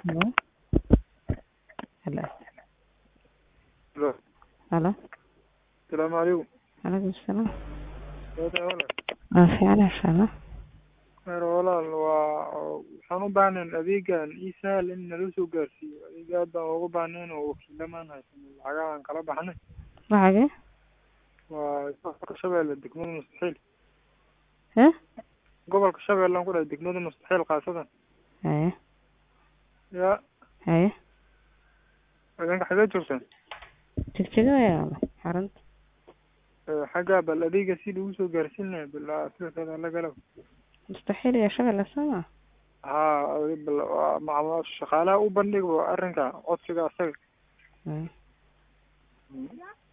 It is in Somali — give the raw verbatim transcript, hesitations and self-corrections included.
Hello. Hello. Hello. Hello. السلام عليكم. عليكم السلام. كيف حالك؟ ما في على شغلة. خير والله waxaan u baahneen adeegan ii sahal in nala soo gaarsiiyo adeega aad baan ugu baahneen oo wakiilamaan haysan lacagahan kala baxnay Lacage? waa gobolka Shabeelle degmada Mustaxiil Hee? gobolka Shabeelle aan ku dhahay degmada Mustaxiil qaasadan Haye. yaa Haye. adeega xagee joogtaan Tigtiga yaa xarunta. xagga bal adeega si lagu soo gaarsiin lahaa bilaa sida la galo Mustaxiil ya Shabeelle sama. haa bal macluumaad shaqaalaha u bandhig arrinka codsiga asaga Haye.